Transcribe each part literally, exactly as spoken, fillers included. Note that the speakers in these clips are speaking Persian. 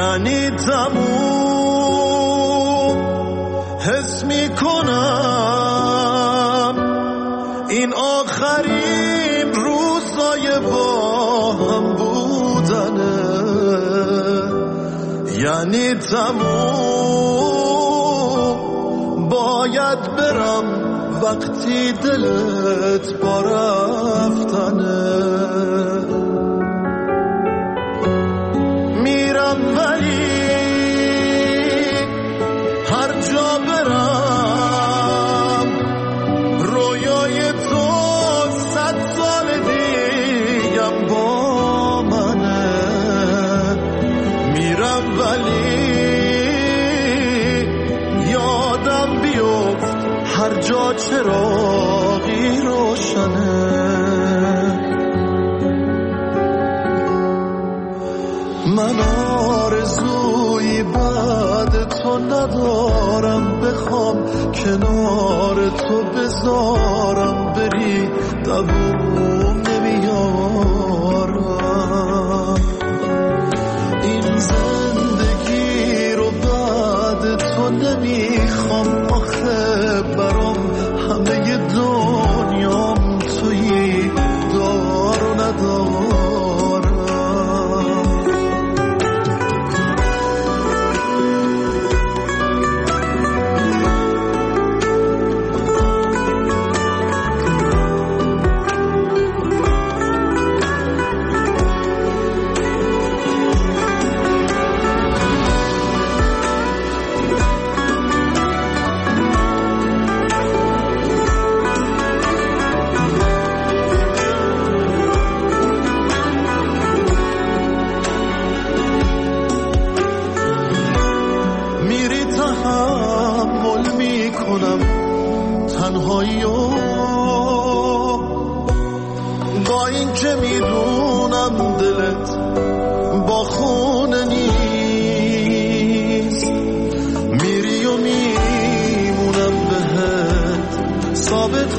یعنی تموم حس میکنم این آخرین روزای با هم بودنه. یعنی تموم باید برم وقتی دلت با رفتنه. میرم ولی هر جا برم رویای تو صد سال دیگم با منه. میرم ولی یادم بیفت هر جا چراغی روشنه. من آرزویی بعد تو ندارم، بخوام کنار تو بذارم بری دووم نمیارم. این زندگی رو بعد تو نمیخوام، آخه برام همه دنیام تویی، دار و ندارم. تنهایی با این که میدونم دلت با خونه نیست، میری و میمونم بهت ثابت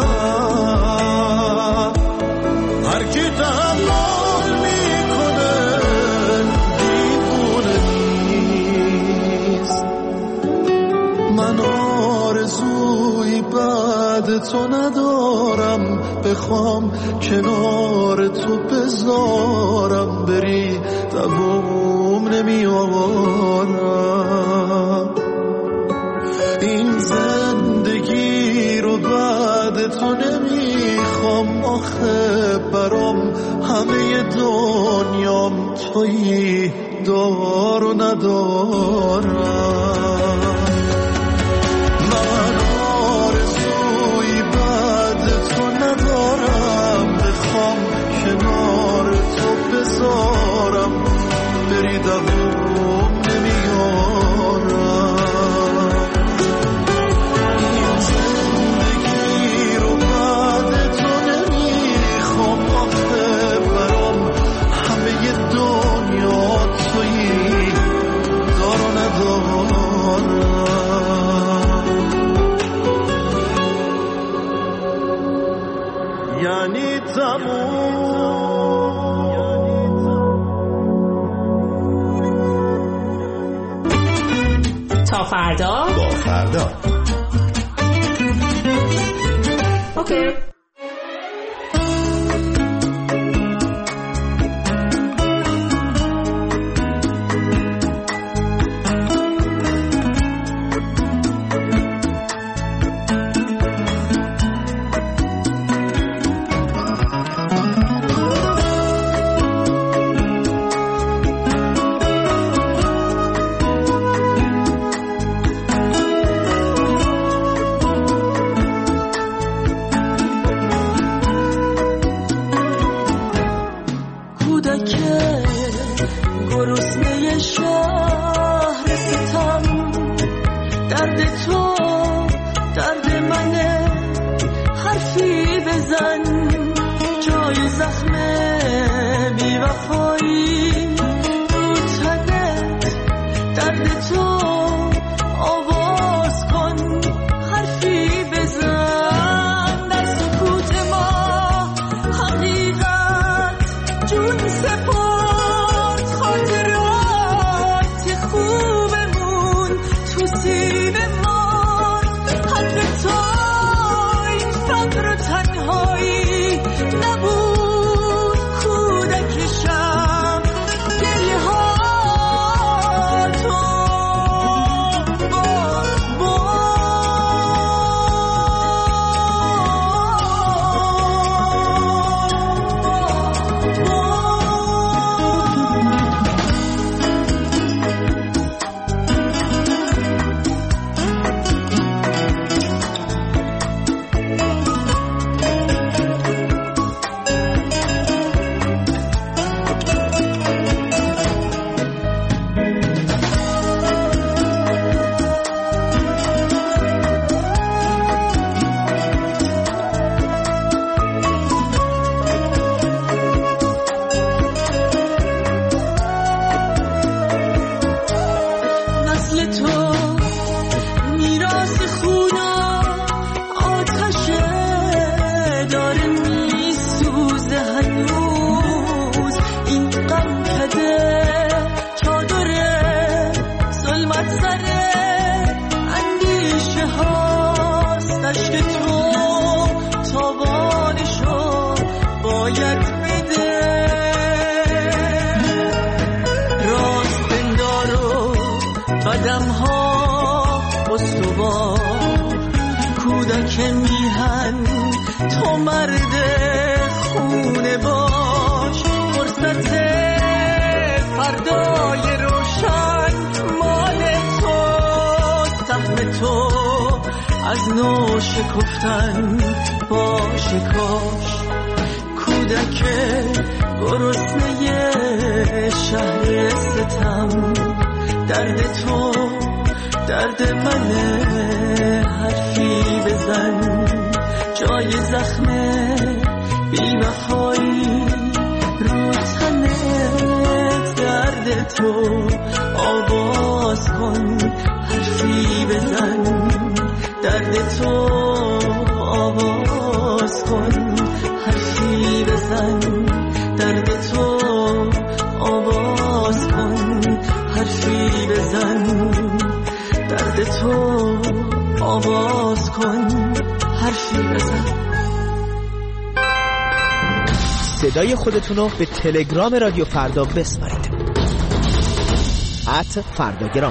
کنم هر کی تحمل میکنه دیوونه نیست. من آرزوی بعد تو ندارم، بخوام کنار تو بذارم بری دووم نمیارم. این زندگی رو بعد تو نمیخوام، آخه برام همه دنیام تویی، دار و ندارم. بخوام کنار تو بذارم بری دووم نمیارم. این زندگی رو بعد تو نمیخوام، آخه برام همه دنیا تویی، دار و ندارم. یعنی تا فردا با فردا. اوکی. جون سپرد خاطرات عمر تنهایی نبود کودکشم گریه ها تو با با کودک میهن تو مرد خونه باش فرصت فردای روشن مال تو سهم تو از نو شکفتن باشه کاش کودک گرسنه شهر ستم درد تو درد منه حرفی بزن جای زخم بی وفایی رو تنه درد تو آواز کن حرفی بزن درد تو آواز کن حرفی بزن درد تو آواز کن حرفی بزن درد تو آواز کن حرفی بزن. صدای خودتونو به تلگرام رادیو فردا بسپارید ات فرداگرام.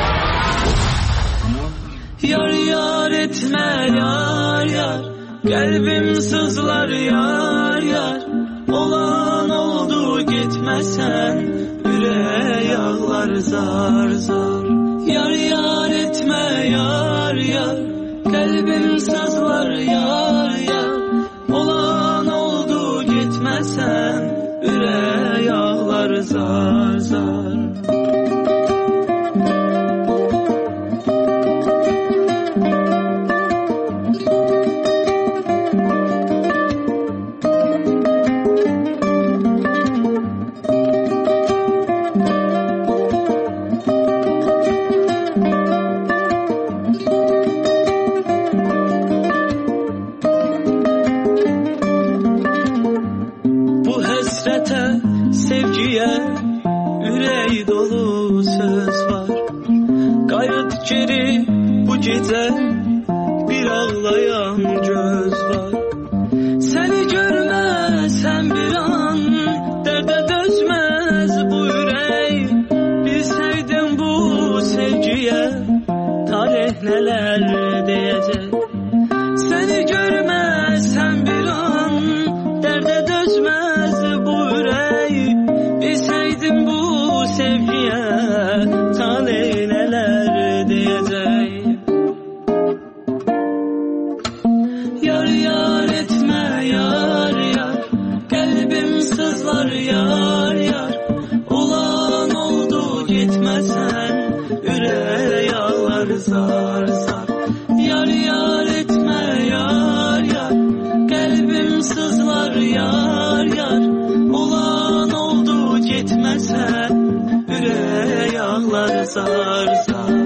Yar yar etme yar yar kalbim sızlar yar yar olan oldu gitmesen yüreğe yağlar zar zar. Yar yar etme yar yar kalbim sızlar yar yar olan oldu gitmesen yüreğe yağlar zar zar. Gece bir ağlayan göz var. Seni görmezsem bir an derde dözmez bu yürek. Bilseydim bu sevgiye tarih neler diyecek. Seni görmezsem bir an derde dözmez bu yürek. Bilseydim bu sevgiye tarih neler diyecek. Yar yar olan oldu gitmesen yüreğe yağlar zar zar. Yar yar etme yar yar kalbim sızlar yar yar olan oldu gitmesen yüreğe yağlar zar zar.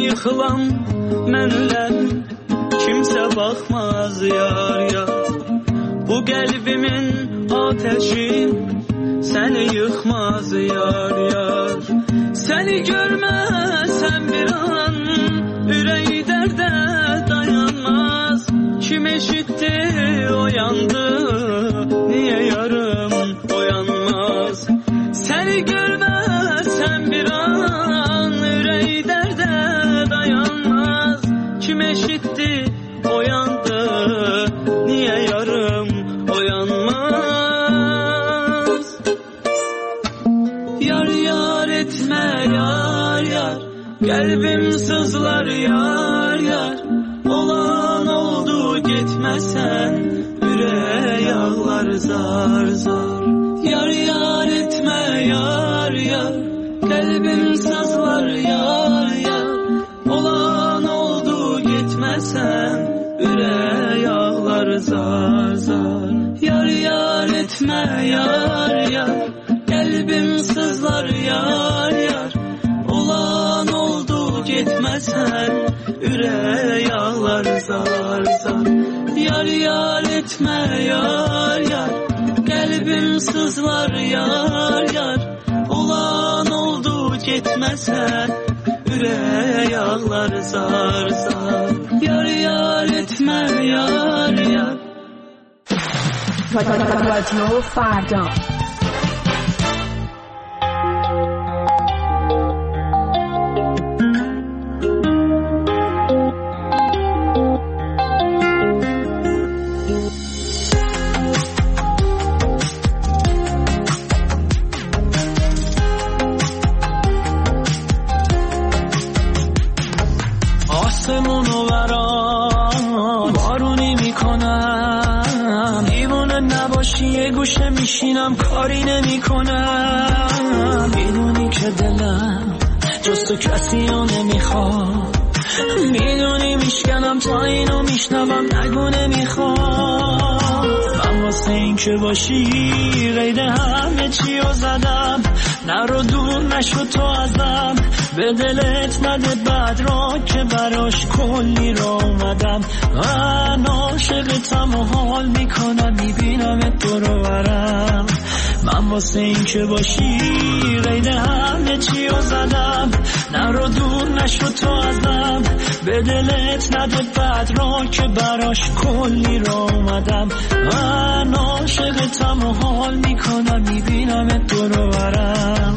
yıxılam mənlə kimsə baxmaz yar yar. Bu qəlbimin ateşi səni yıxmaz yar yar. Səni görməsəm bir an ürək dərdə dayanmaz. Kim eşitdi oyandı, niyə yarım oyanmaz. Səni görməsəm bir an ürək dərdə dayanmaz. Kim eşitdi oyandı, niyə yarım oyanmaz. Yar yar etmə yar yar, qəlbim sızlar yar yar. Olan oldu getməsən, ürək ağlar zar zar. Yar yar etmə yar yar, qəlbim sızlar yar yar. Olan oldu getməsən, ürək ağlar zar zar. Yar yar etmə yar yar, qəlbim sızlar yar yar. Olan oldu getməsən, ürək ağlar zar zar. Yar yar etmə yar yar, qəlbim sızlar yar yar. Olan oldu getməsən, ürək ağlar zar zar. Yar yar etmə yar yar. رادیو فردا آسمونو برام بارونی میکنم، دیوونه نباشی یه گوشه میشینم کاری نمی کنم. میدونی که دلم جز تو کسی رو نمیخوام، میدونی میشکنم تا اینو میشنوم نگو نمیخوام. من واسه این که باشی قید همه چی رو زدم، نرو دور نشو تو ازم، به دلت نده بد را که براش کلی را اومدم. من عاشقتم و حال میکنم، میبینم دور برم. من واسه این که باشی قید همه چی رو زدم، نرو دور نشو تو ازم، به دلت نده بد را که براش کلی را اومدم. من عاشقتم و حال میکنم، میبینم دور برم.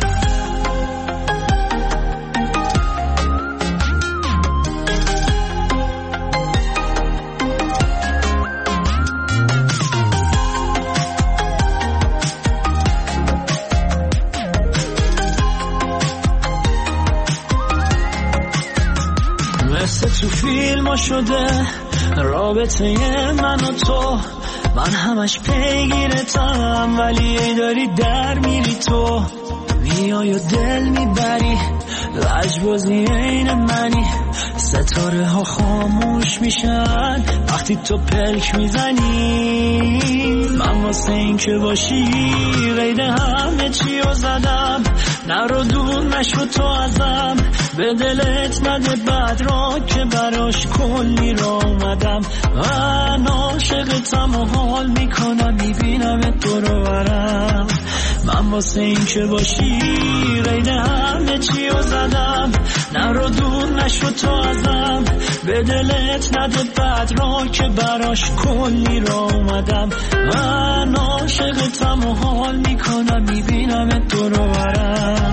مثل تو فیلم ها شده رابطه من و تو، من همش پیگیرتم ولی ای داری در میری تو. میای و دل میبری لجبازی این منی، ستاره ها خاموش میشن وقتی تو پلک میزنی. من واسه این که باشی قید همه چی رو زدم، نرو دور نشو تو ازم، به دلت نده بد را که براش کلی را اومدم. من عاشقتم و حال میکنم، میبینم دور برم. من واسه این که باشی قید همه چی رو زدم، نرو دور نشو تو ازم، به دلت نده بد را که براش کلی را اومدم. من عاشقتم و حال میکنم، میبینم دور برم.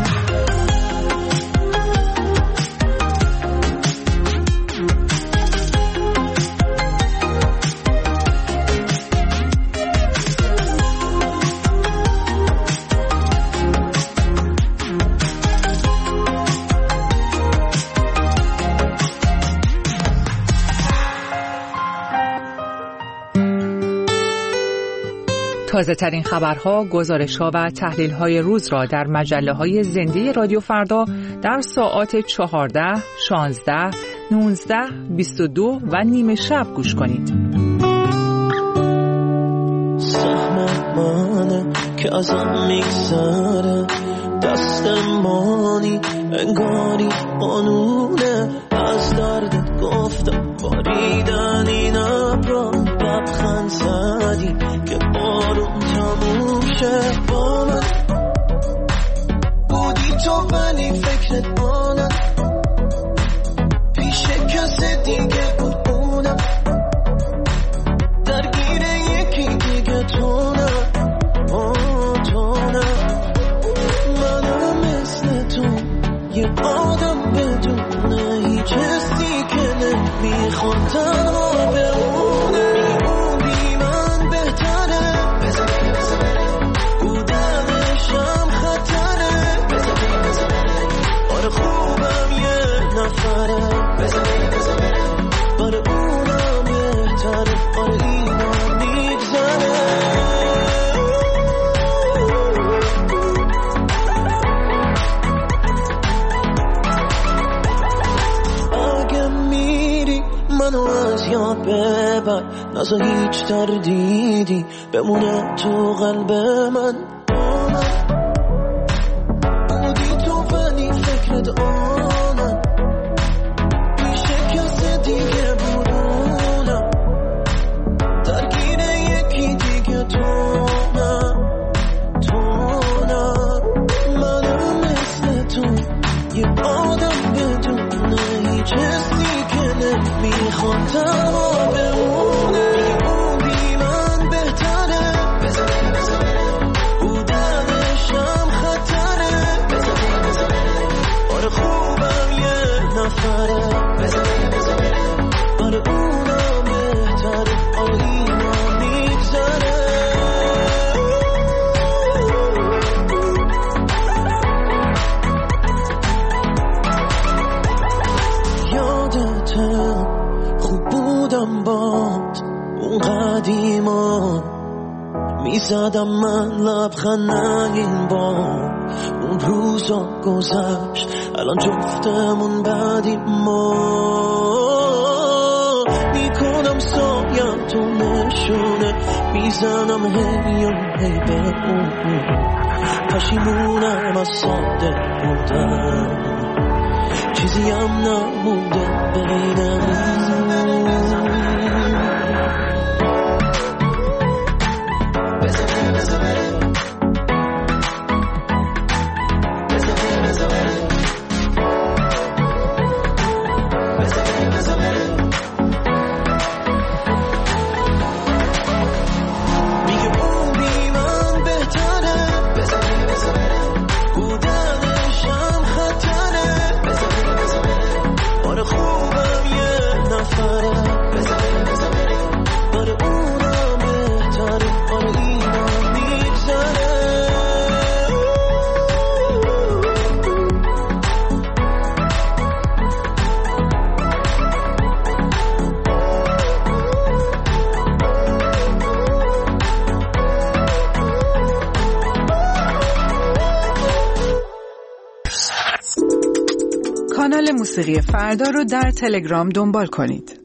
تازه ترین خبرها، گزارش‌ها و تحلیل‌های روز را در مجله‌های زنده رادیو فردا در ساعات چهارده، شانزده، نوزده، بیست و دو و نیمه شب گوش کنید. منه که ازم میگذره، دستمانی انگاری قانونه. از دردت گفتم باریدن این ابرا، لبخند زدی که بارون تموم شه. با من بودی تو ولی فکرت آنم، پیش کسی دیگه بود اونم، درگیر یکی دیگه تو نه. آه تو نه، منم مثل تو یه آدم بدونه هیچ حسی که نمیخواد تنها بمونه. اون بی من بهتره، بودنشم خطره. آره خوبم یه نفره، آره اونم بهتره، آره اینم میگذره. اگه میری منو از یاد ببر، نذار هیچ تردیدی بمونه تو قلب من. با من بودی تو ولی فکرت آنم، پیش کسی دیگه بودونم، درگیر یکی دیگه تو نه. تو نه، منم مثل تو یه آدم بدونه هیچ حسی که نمیخواد تنها بمونه. اون بی من بهتره، بودنشم خطره. آره خوبم یه نفره، آره اونم بهتره، آره اینم میگذره. یادته خوب بودم باد اون قدیما، میزدم من لبخند این بار. اون روزا گذشت الان جفتمون بعدی ما، میکنم سایم تو نشونه، میزنم هی و هی به اون. پشیمونم از ساده بودم، چیزی هم نمونده بینم. کانال موسیقی فردا رو در تلگرام دنبال کنید.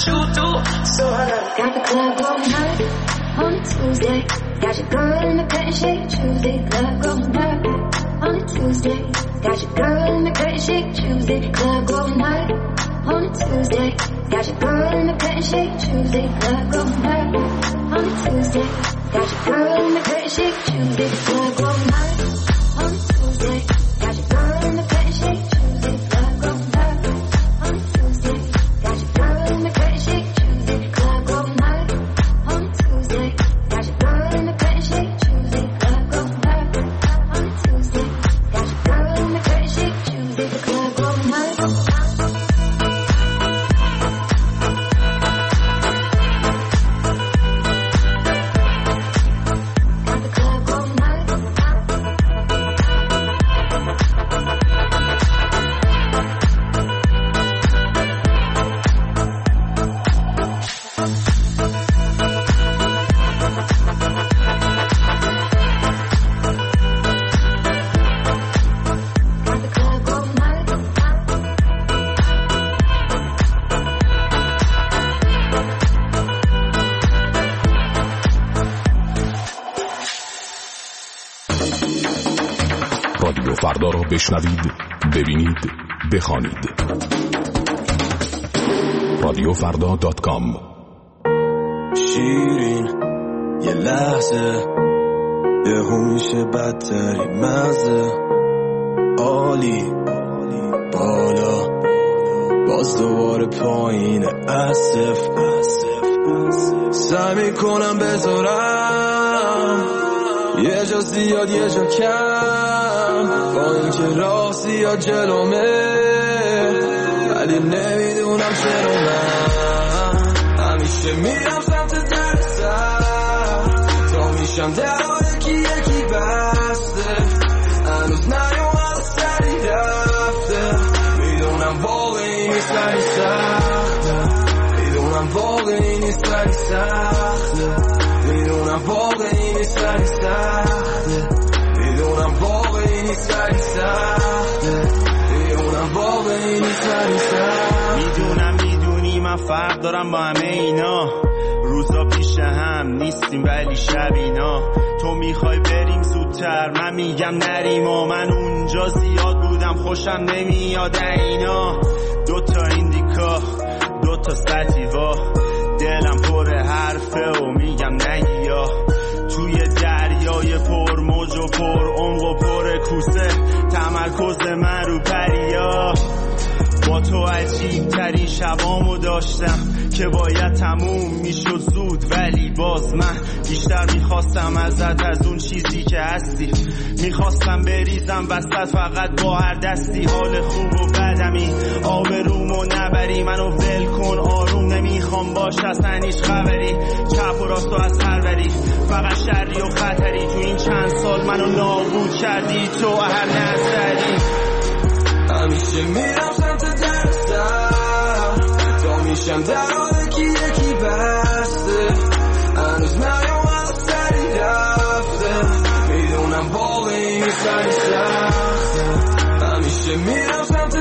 you do. So I got the club going hard on a Tuesday. Got your girl in the curtain shake Tuesday. Club going hard on a Tuesday. Got your girl in the curtain shake Tuesday. Club going hard on a Tuesday. Got your girl in the curtain shake Tuesday. Club going hard on a Tuesday. Got your girl in the curtain shake Tuesday. Club going hard on a Tuesday. Got your girl in the curtain shake Tuesday. Club going hard on a Tuesday. Got your girl in the curtain shake Tuesday. Club going hard on a Tuesday. Got your girl in the curtain shake Tuesday. Club going hard on a Tuesday. Got your girl in the curtain shake Tuesday. The club going hard. رادیو فردا را بشنوید، ببینید، بخوانید. رادیو فردا دات کام. شیرین یه لحظه یهو میشه بدترین مزه، عالی بالا باز دوباره پایین، اسف سعی میکنم بذارم یه جا زیاد یه جا کم، با اینکه راه زیاد جلومه ولی نمیدونم چرا من همیشه میرم سمت درسم تا میشم درها یکی یکی بسته، هنوز نیومد سری رفته، میدونم واقعی نیست ولی سخته، میدونم واقعی نیست ولی سخته، میدونم واقعی نیست ولی سخته، میدونم واقعی نیست ولی سخته، میدونم واقعی نیست ولی سخته. میدونم میدونی من فرق دارم با همه اینا، روزا پیش هم نیستیم ولی شب اینا، تو میخوای بریم زودتر من میگم نریم و من اونجا زیاد بودم خوشم نمیاد اینا، دوتا ایندیکا دوتا ستیوا دلم پر حرفه و میگم نگیا، توی دریای پر موج و پر عمق و پر کوسه، تمرکز من رو پریا، با تو عجیب ترین شبامو داشتم که باید تموم میشد زود، ولی باز من بیشتر میخواستم ازت از اون چیزی که هستی، میخواستم بریزم وسط فقط با هر دستی، حال خوب و بدمی آبرومو نبری، منو ول کن آروم نمیخوام باش اصلا هیچ خبری، چپ و راستو از هر وری فقط شری و خطری، تو این چند سال منو نابود کردی تو هر نظری، همیشه میرم سمت درستم تا میشم درها یکی یکی بسته، هنوز نیومد سری رفته، میدونم واقعی نیست ولی سخته، همیشه میرم سمت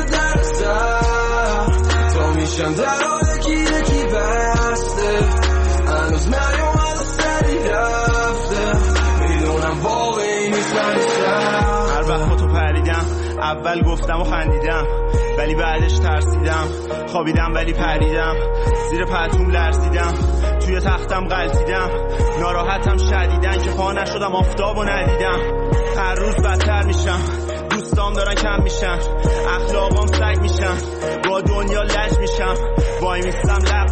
درستم تا میشم درها یکی یکی بسته، هنوز نیومد سری رفته، میدونم واقعی نیست ولی سخته. هر وقت با تو پریدم اول گفتم و خندیدم ولی بعدش ترسیدم، خوابیدم ولی پریدم، زیر پتوم لرزیدم، توی تختم غلطیدم، ناراحتم شدیدن که پا نشدم آفتاب و ندیدم، هر روز بدتر میشم، دوستام دارن کم میشن، اخلاقام سگ میشن، با دنیا لج میشم، وای میستم لب